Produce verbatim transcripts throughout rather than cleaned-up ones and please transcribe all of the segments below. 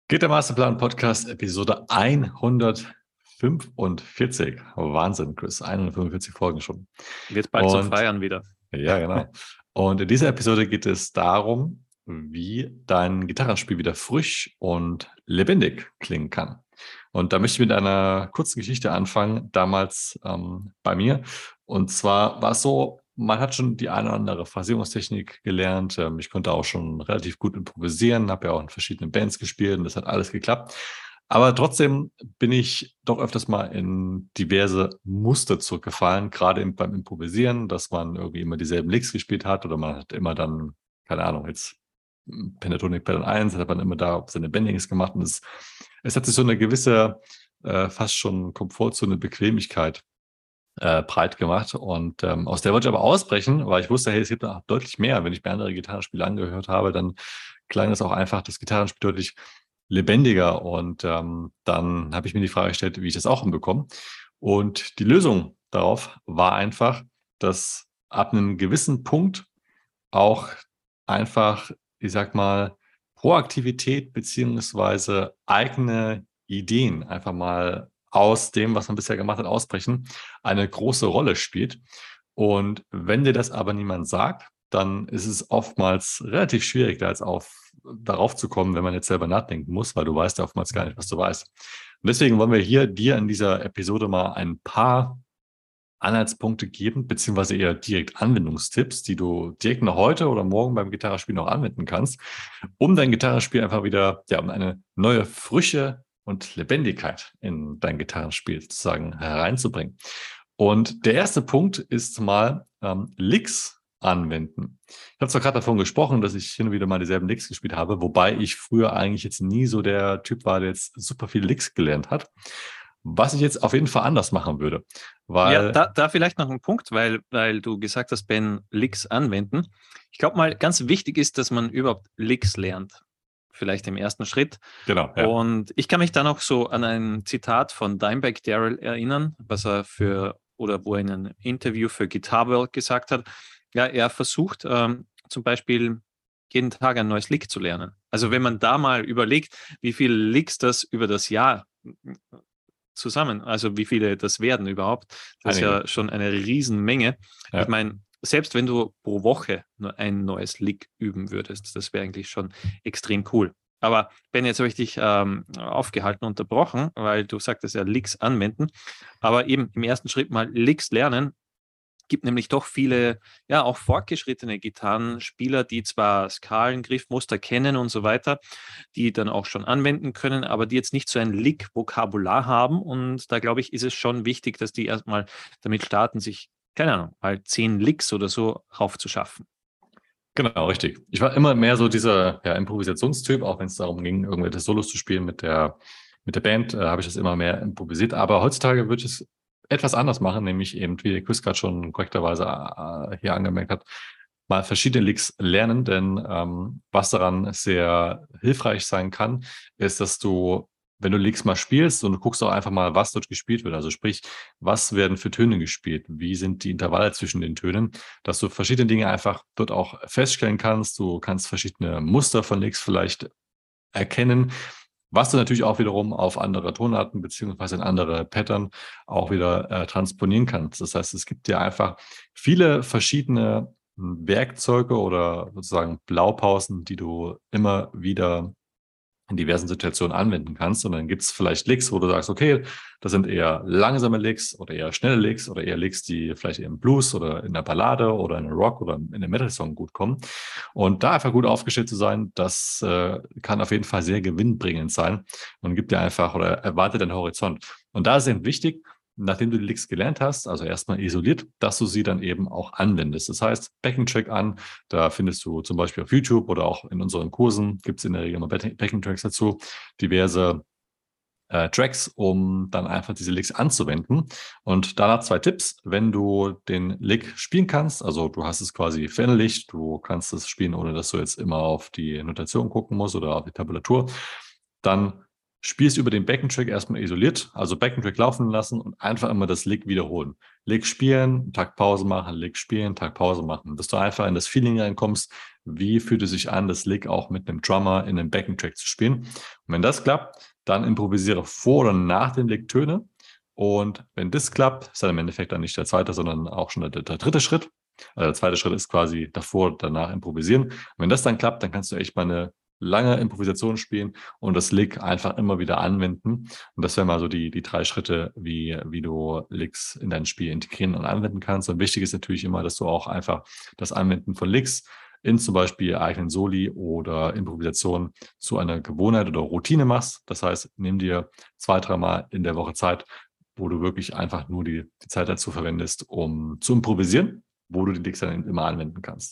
Geht der Masterplan Podcast Episode hundertfünfundvierzig. Wahnsinn, Chris. hundertfünfundvierzig Folgen schon. Wird bald zum Und Feiern wieder. ja, genau. Und in dieser Episode geht es darum, wie dein Gitarrenspiel wieder frisch und lebendig klingen kann. Und da möchte ich mit einer kurzen Geschichte anfangen, damals ähm, bei mir. Und zwar war es so, man hat schon die eine oder andere Phrasierungstechnik gelernt. Ähm, ich konnte auch schon relativ gut improvisieren, habe ja auch in verschiedenen Bands gespielt und das hat alles geklappt. Aber trotzdem bin ich doch öfters mal in diverse Muster zurückgefallen, gerade im, beim Improvisieren, dass man irgendwie immer dieselben Licks gespielt hat oder man hat immer dann, keine Ahnung, jetzt Pentatonic Pattern eins, hat man immer da seine Bendings gemacht und es, es hat sich so eine gewisse, äh, fast schon Komfortzone, Bequemlichkeit äh, breit gemacht und ähm, aus der wollte ich aber ausbrechen, weil ich wusste, hey, es gibt noch deutlich mehr. Wenn ich mir andere Gitarrenspiele angehört habe, dann klang es auch einfach das Gitarrenspiel deutlich lebendiger und ähm, dann habe ich mir die Frage gestellt, wie ich das auch hinbekomme. Und die Lösung darauf war einfach, dass ab einem gewissen Punkt auch einfach, ich sag mal, Proaktivität beziehungsweise eigene Ideen einfach mal aus dem, was man bisher gemacht hat, ausbrechen, eine große Rolle spielt. Und wenn dir das aber niemand sagt, dann ist es oftmals relativ schwierig, da jetzt auf, darauf zu kommen, wenn man jetzt selber nachdenken muss, weil du weißt ja oftmals gar nicht, was du weißt. Und deswegen wollen wir hier dir in dieser Episode mal ein paar Anhaltspunkte geben, beziehungsweise eher direkt Anwendungstipps, die du direkt noch heute oder morgen beim Gitarrespiel noch anwenden kannst, um dein Gitarrenspiel einfach wieder, ja, um eine neue Frische und Lebendigkeit in dein Gitarrenspiel sozusagen hereinzubringen. Und der erste Punkt ist mal ähm, Licks anwenden. Ich habe zwar gerade davon gesprochen, dass ich hin und wieder mal dieselben Licks gespielt habe, wobei ich früher eigentlich jetzt nie so der Typ war, der jetzt super viele Licks gelernt hat. Was ich jetzt auf jeden Fall anders machen würde, Ja, weil da, da vielleicht noch ein Punkt, weil, weil du gesagt hast, Ben, Licks anwenden. Ich glaube mal, ganz wichtig ist, dass man überhaupt Licks lernt. Vielleicht im ersten Schritt. genau, ja. Und ich kann mich dann auch so an ein Zitat von Dimebag Darrell erinnern, was er für, oder wo er in einem Interview für Guitar World gesagt hat. Ja, er versucht ähm, zum Beispiel jeden Tag ein neues Lick zu lernen. Also wenn man da mal überlegt, wie viele Licks das über das Jahr zusammen, also wie viele das werden überhaupt, das ist Einige. ja schon eine Riesenmenge. Ja. Ich meine, selbst wenn du pro Woche nur ein neues Lick üben würdest, das wäre eigentlich schon extrem cool. Aber Ben, jetzt habe ich dich ähm, aufgehalten, unterbrochen, weil du sagtest ja Licks anwenden. Aber eben im ersten Schritt mal Licks lernen, gibt nämlich doch viele, ja, auch fortgeschrittene Gitarrenspieler, die zwar Skalen, Griffmuster kennen und so weiter, die dann auch schon anwenden können, aber die jetzt nicht so ein Lick-Vokabular haben. Und da, glaube ich, ist es schon wichtig, dass die erstmal damit starten, sich, keine Ahnung, mal zehn Licks oder so raufzuschaffen. Genau, richtig. Ich war immer mehr so dieser, ja, Improvisationstyp, auch wenn es darum ging, irgendwelche Solos zu spielen mit der, mit der Band, äh, habe ich das immer mehr improvisiert. Aber heutzutage würde ich es etwas anders machen, nämlich eben, wie der Chris gerade schon korrekterweise äh, hier angemerkt hat, mal verschiedene Licks lernen, denn ähm, was daran sehr hilfreich sein kann, ist, dass du, wenn du Licks mal spielst und du guckst auch einfach mal, was dort gespielt wird, also sprich, was werden für Töne gespielt, wie sind die Intervalle zwischen den Tönen, dass du verschiedene Dinge einfach dort auch feststellen kannst. Du kannst verschiedene Muster von Licks vielleicht erkennen, was du natürlich auch wiederum auf andere Tonarten beziehungsweise in andere Pattern auch wieder äh, transponieren kannst. Das heißt, es gibt dir einfach viele verschiedene Werkzeuge oder sozusagen Blaupausen, die du immer wieder in diversen Situationen anwenden kannst. Und dann gibt es vielleicht Licks, wo du sagst, okay, das sind eher langsame Licks oder eher schnelle Licks oder eher Licks, die vielleicht im Blues oder in der Ballade oder in der Rock oder in der Metal-Song gut kommen. Und da einfach gut aufgestellt zu sein, das äh, kann auf jeden Fall sehr gewinnbringend sein und gibt dir einfach oder erwartet einen Horizont. Und da ist eben wichtig, nachdem du die Licks gelernt hast, also erstmal isoliert, dass du sie dann eben auch anwendest. Das heißt, Backing-Track an, da findest du zum Beispiel auf YouTube oder auch in unseren Kursen, gibt es in der Regel immer Backing-Tracks dazu, diverse äh, Tracks, um dann einfach diese Licks anzuwenden. Und danach zwei Tipps, wenn du den Lick spielen kannst, also du hast es quasi verinnerlicht, du kannst es spielen, ohne dass du jetzt immer auf die Notation gucken musst oder auf die Tabulatur, dann spielst über den Backing-Track erstmal isoliert, also Backing-Track laufen lassen und einfach immer das Lick wiederholen. Lick spielen, Takt Pause machen, Lick spielen, Takt Pause machen, bis du einfach in das Feeling reinkommst, wie fühlt es sich an, das Lick auch mit einem Drummer in einem Backing-Track zu spielen. Und wenn das klappt, dann improvisiere vor oder nach dem Lick Töne. Und wenn das klappt, ist dann im Endeffekt dann nicht der zweite, sondern auch schon der, der dritte Schritt. Also der zweite Schritt ist quasi davor, danach improvisieren. Und wenn das dann klappt, dann kannst du echt mal eine lange Improvisation spielen und das Lick einfach immer wieder anwenden. Und das wären mal so die, die drei Schritte, wie, wie du Licks in dein Spiel integrieren und anwenden kannst. Und wichtig ist natürlich immer, dass du auch einfach das Anwenden von Licks in zum Beispiel eigenen Soli oder Improvisation zu einer Gewohnheit oder Routine machst. Das heißt, nimm dir zwei, dreimal in der Woche Zeit, wo du wirklich einfach nur die, die Zeit dazu verwendest, um zu improvisieren, wo du die Licks dann immer anwenden kannst.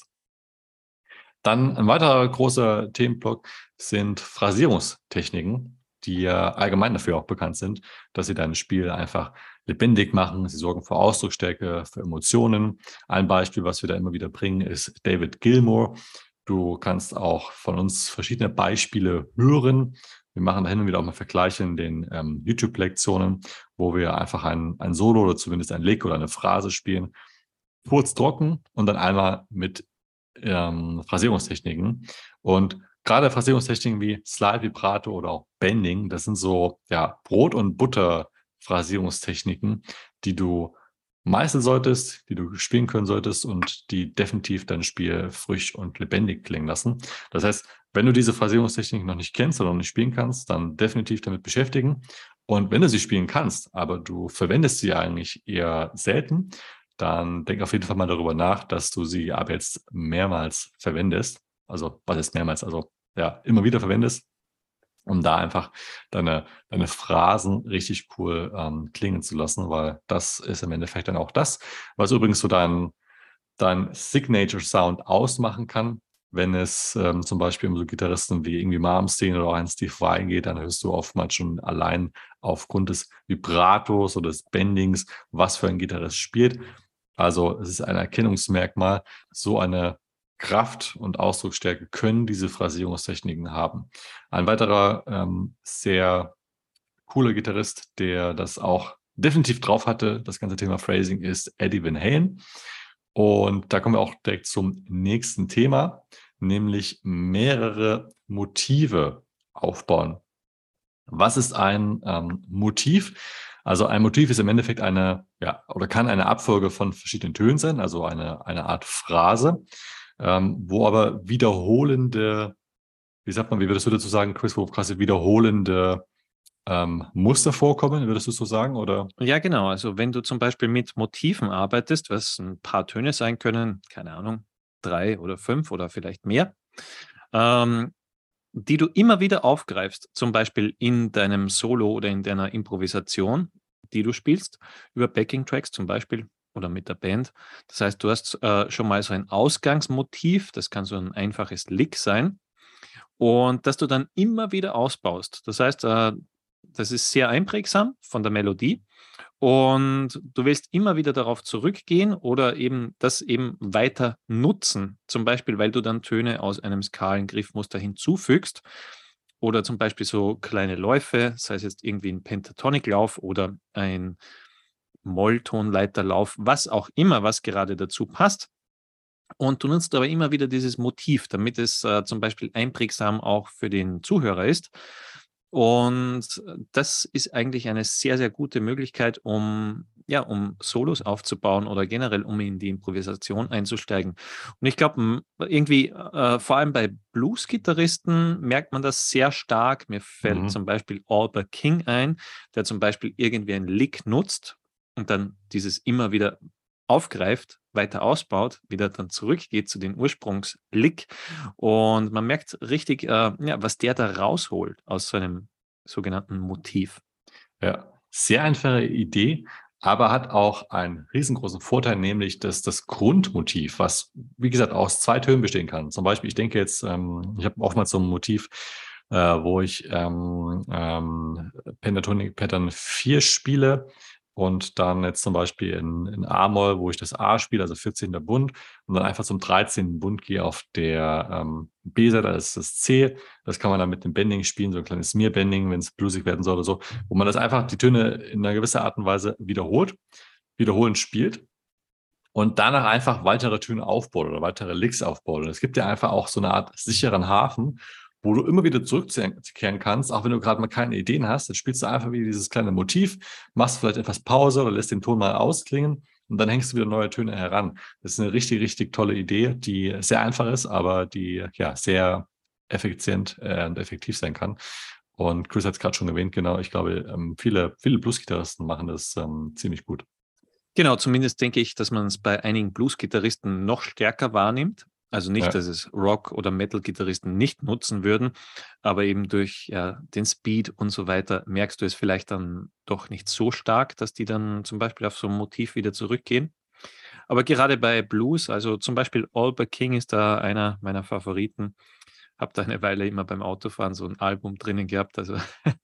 Dann ein weiterer großer Themenblock sind Phrasierungstechniken, die ja allgemein dafür auch bekannt sind, dass sie dein Spiel einfach lebendig machen. Sie sorgen für Ausdrucksstärke, für Emotionen. Ein Beispiel, was wir da immer wieder bringen, ist David Gilmour. Du kannst auch von uns verschiedene Beispiele hören. Wir machen da hin und wieder auch mal Vergleiche in den ähm, YouTube-Lektionen, wo wir einfach ein, ein Solo oder zumindest ein Lick oder eine Phrase spielen, kurz trocken und dann einmal mit ähm, Phrasierungstechniken. Und gerade Phrasierungstechniken wie Slide, Vibrato oder auch Bending, das sind so ja, Brot- und Butter-Phrasierungstechniken, die du meistern solltest, die du spielen können solltest und die definitiv dein Spiel frisch und lebendig klingen lassen. Das heißt, wenn du diese Phrasierungstechniken noch nicht kennst oder noch nicht spielen kannst, dann definitiv damit beschäftigen. Und wenn du sie spielen kannst, aber du verwendest sie eigentlich eher selten, dann denk auf jeden Fall mal darüber nach, dass du sie ab jetzt mehrmals verwendest. Also, was ist mehrmals? Also, ja, immer wieder verwendest, um da einfach deine, deine Phrasen richtig cool ähm, klingen zu lassen, weil das ist im Endeffekt dann auch das, was übrigens so dein, dein Signature-Sound ausmachen kann. Wenn es ähm, zum Beispiel um so Gitarristen wie irgendwie Malmsteen oder auch ein Steve Vai geht, dann hörst du oftmals schon allein aufgrund des Vibratos oder des Bendings, was für ein Gitarrist spielt. Also es ist ein Erkennungsmerkmal, so eine Kraft und Ausdrucksstärke können diese Phrasierungstechniken haben. Ein weiterer ähm, sehr cooler Gitarrist, der das auch definitiv drauf hatte, das ganze Thema Phrasing, ist Eddie Van Halen. Und da kommen wir auch direkt zum nächsten Thema, nämlich mehrere Motive aufbauen. Was ist ein ähm, Motiv? Also ein Motiv ist im Endeffekt eine, ja, oder kann eine Abfolge von verschiedenen Tönen sein, also eine, eine Art Phrase, ähm, wo aber wiederholende, wie sagt man, wie würdest du dazu sagen, Chris, wo quasi wiederholende ähm, Muster vorkommen, würdest du so sagen, oder? Ja, genau. Also wenn du zum Beispiel mit Motiven arbeitest, was ein paar Töne sein können, keine Ahnung, drei oder fünf oder vielleicht mehr, ähm, die du immer wieder aufgreifst, zum Beispiel in deinem Solo oder in deiner Improvisation, die du spielst, über Backing-Tracks zum Beispiel oder mit der Band. Das heißt, du hast äh, schon mal so ein Ausgangsmotiv, das kann so ein einfaches Lick sein, und dass du dann immer wieder ausbaust. Das heißt, äh, das ist sehr einprägsam von der Melodie und du willst immer wieder darauf zurückgehen oder eben das eben weiter nutzen. Zum Beispiel, weil du dann Töne aus einem Skalengriffmuster hinzufügst oder zum Beispiel so kleine Läufe, sei es jetzt irgendwie ein Pentatonic-Lauf oder ein Molltonleiterlauf, was auch immer, was gerade dazu passt. Und du nutzt aber immer wieder dieses Motiv, damit es äh, zum Beispiel einprägsam auch für den Zuhörer ist. Und das ist eigentlich eine sehr, sehr gute Möglichkeit, um, ja, um Solos aufzubauen oder generell, um in die Improvisation einzusteigen. Und ich glaube, irgendwie, äh, vor allem bei Blues-Gitarristen merkt man das sehr stark. Mir fällt Mhm. zum Beispiel Albert King ein, der zum Beispiel irgendwie ein Lick nutzt und dann dieses immer wieder aufgreift, weiter ausbaut, wieder dann zurückgeht zu den Ursprungslick. Und man merkt richtig, äh, ja, was der da rausholt aus seinem sogenannten Motiv. Ja, sehr einfache Idee, aber hat auch einen riesengroßen Vorteil, nämlich dass das Grundmotiv, was, wie gesagt, aus zwei Tönen bestehen kann. Zum Beispiel, ich denke jetzt, ähm, ich habe oftmals so ein Motiv, äh, wo ich ähm, ähm, Pentatonic Pattern vier spiele, und dann jetzt zum Beispiel in, in A-Moll, wo ich das A spiele, also vierzehnten Bund, und dann einfach zum dreizehnten Bund gehe auf der ähm, B-Seite, das ist das C. Das kann man dann mit dem Bending spielen, so ein kleines Smear-Bending, wenn es bluesig werden soll oder so, wo man das einfach die Töne in einer gewissen Art und Weise wiederholt, wiederholend spielt und danach einfach weitere Töne aufbaut oder weitere Licks aufbaut. Und es gibt ja einfach auch so eine Art sicheren Hafen, wo du immer wieder zurückkehren kannst, auch wenn du gerade mal keine Ideen hast. Dann spielst du einfach wieder dieses kleine Motiv, machst vielleicht etwas Pause oder lässt den Ton mal ausklingen und dann hängst du wieder neue Töne heran. Das ist eine richtig, richtig tolle Idee, die sehr einfach ist, aber die ja sehr effizient äh, und effektiv sein kann. Und Chris hat es gerade schon erwähnt, genau, ich glaube, ähm, viele, viele Blues-Gitarristen machen das ähm, ziemlich gut. Genau, zumindest denke ich, dass man es bei einigen Blues-Gitarristen noch stärker wahrnimmt. Also nicht, Ja. dass es Rock- oder Metal-Gitarristen nicht nutzen würden, aber eben durch ja, den Speed und so weiter merkst du es vielleicht dann doch nicht so stark, dass die dann zum Beispiel auf so ein Motiv wieder zurückgehen. Aber gerade bei Blues, also zum Beispiel Albert King ist da einer meiner Favoriten. Habe da eine Weile immer beim Autofahren so ein Album drinnen gehabt. Also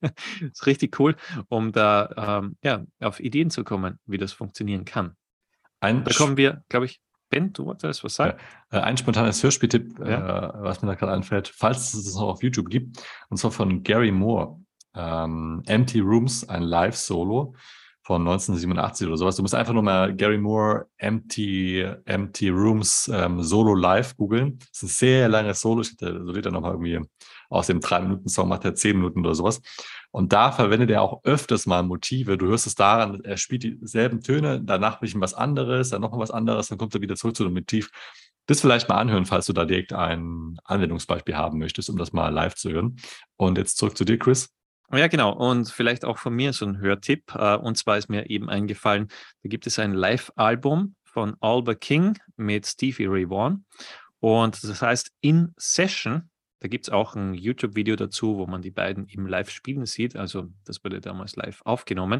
ist richtig cool, um da ähm, ja, auf Ideen zu kommen, wie das funktionieren kann. Ein, Da kommen wir, glaube ich, Ben, du wolltest was sagen? Ja, ein spontanes Hörspieltipp, Ja. äh, was mir da gerade einfällt, falls es das noch auf YouTube gibt, und zwar von Gary Moore. Ähm, Empty Rooms, ein Live-Solo von neunzehnhundertsiebenundachtzig oder sowas. Du musst einfach nur mal Gary Moore Empty, Empty Rooms ähm, Solo Live googeln. Das ist ein sehr langes Solo. Ich hätte, so wird er nochmal irgendwie aus dem drei Minuten Song macht er zehn Minuten oder sowas. Und da verwendet er auch öfters mal Motive. Du hörst es daran, er spielt dieselben Töne, danach ein bisschen was anderes, dann noch mal was anderes, dann kommt er wieder zurück zu dem Motiv. Das vielleicht mal anhören, falls du da direkt ein Anwendungsbeispiel haben möchtest, um das mal live zu hören. Und jetzt zurück zu dir, Chris. Ja, genau. Und vielleicht auch von mir so ein Hörtipp. Äh, Und zwar ist mir eben eingefallen, da gibt es ein Live-Album von Albert King mit Stevie Ray Vaughan. Und das heißt In Session. Da gibt es auch ein YouTube-Video dazu, wo man die beiden eben live spielen sieht. Also das wurde damals live aufgenommen.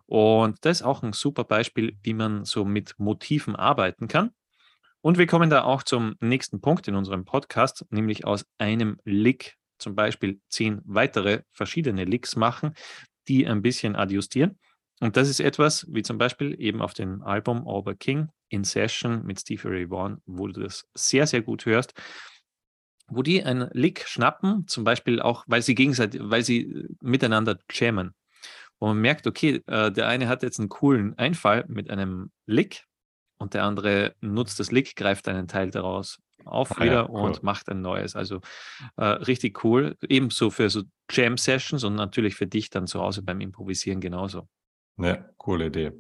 Und das ist auch ein super Beispiel, wie man so mit Motiven arbeiten kann. Und wir kommen da auch zum nächsten Punkt in unserem Podcast, nämlich aus einem Lick zum Beispiel zehn weitere verschiedene Licks machen, die ein bisschen adjustieren. Und das ist etwas, wie zum Beispiel eben auf dem Album Albert King in Session mit Stevie Ray Vaughan, wo du das sehr, sehr gut hörst, wo die einen Lick schnappen, zum Beispiel auch, weil sie gegenseitig, weil sie miteinander jammen. Wo man merkt, okay, äh, der eine hat jetzt einen coolen Einfall mit einem Lick und der andere nutzt das Lick, greift einen Teil daraus auf Ah, ja, wieder cool. und macht ein neues. Also äh, richtig cool. Ebenso für so Jam-Sessions und natürlich für dich dann zu Hause beim Improvisieren genauso. Ja, coole Idee.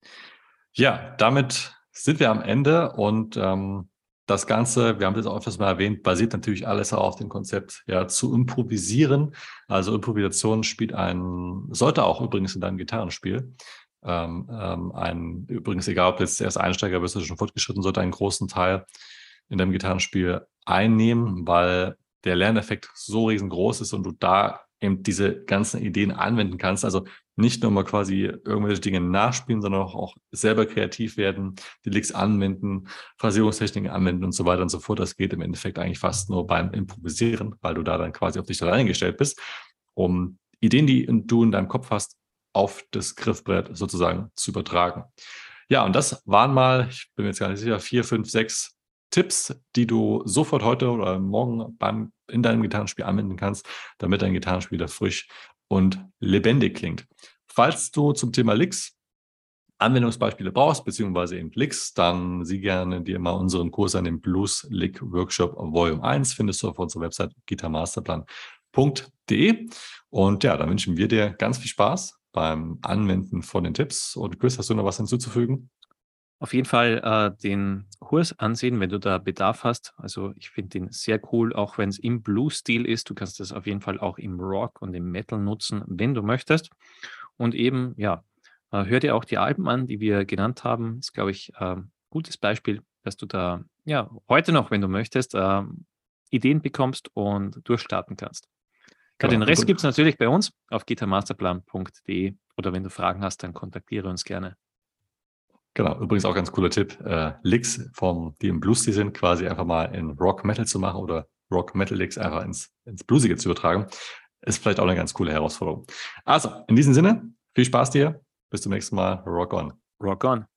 Ja, damit sind wir am Ende und ähm, das Ganze, wir haben das auch öfters mal erwähnt, basiert natürlich alles auch auf dem Konzept, ja, zu improvisieren. Also Improvisation spielt ein, sollte auch übrigens in deinem Gitarrenspiel, ähm, ähm, ein, übrigens egal, ob du jetzt erst Einsteiger bist oder schon fortgeschritten, sollte einen großen Teil in deinem Gitarrenspiel einnehmen, weil der Lerneffekt so riesengroß ist und du da eben diese ganzen Ideen anwenden kannst. Also nicht nur mal quasi irgendwelche Dinge nachspielen, sondern auch, auch selber kreativ werden, die Licks anwenden, Phrasierungstechniken anwenden und so weiter und so fort. Das geht im Endeffekt eigentlich fast nur beim Improvisieren, weil du da dann quasi auf dich allein gestellt bist, um Ideen, die du in deinem Kopf hast, auf das Griffbrett sozusagen zu übertragen. Ja, und das waren mal, ich bin mir jetzt gar nicht sicher, vier, fünf, sechs Tipps, die du sofort heute oder morgen beim, in deinem Gitarrenspiel anwenden kannst, damit dein Gitarrenspiel wieder frisch und lebendig klingt. Falls du zum Thema Licks Anwendungsbeispiele brauchst, beziehungsweise eben Licks, dann sieh gerne dir mal unseren Kurs an dem Blues Lick Workshop Volume eins, findest du auf unserer Website guitarmasterplan punkt de. Und ja, dann wünschen wir dir ganz viel Spaß beim Anwenden von den Tipps. Und Chris, hast du noch was hinzuzufügen? Auf jeden Fall äh, den Kurs ansehen, wenn du da Bedarf hast. Also ich finde den sehr cool, auch wenn es im Blues-Stil ist. Du kannst das auf jeden Fall auch im Rock und im Metal nutzen, wenn du möchtest. Und eben, ja, äh, hör dir auch die Alben an, die wir genannt haben. Ist, glaube ich, ein ähm, gutes Beispiel, dass du da, ja, heute noch, wenn du möchtest, äh, Ideen bekommst und durchstarten kannst. Ja, Genau. den Rest gibt es natürlich bei uns auf guitarmasterplan punkt de oder wenn du Fragen hast, dann kontaktiere uns gerne. Genau, übrigens auch ganz cooler Tipp, äh, Licks, vom, die im Blues-Stil sind, quasi einfach mal in Rock-Metal zu machen oder Rock-Metal-Licks einfach ins, ins Bluesige zu übertragen, ist vielleicht auch eine ganz coole Herausforderung. Also, in diesem Sinne, viel Spaß dir, Bis zum nächsten Mal. Rock on. Rock on.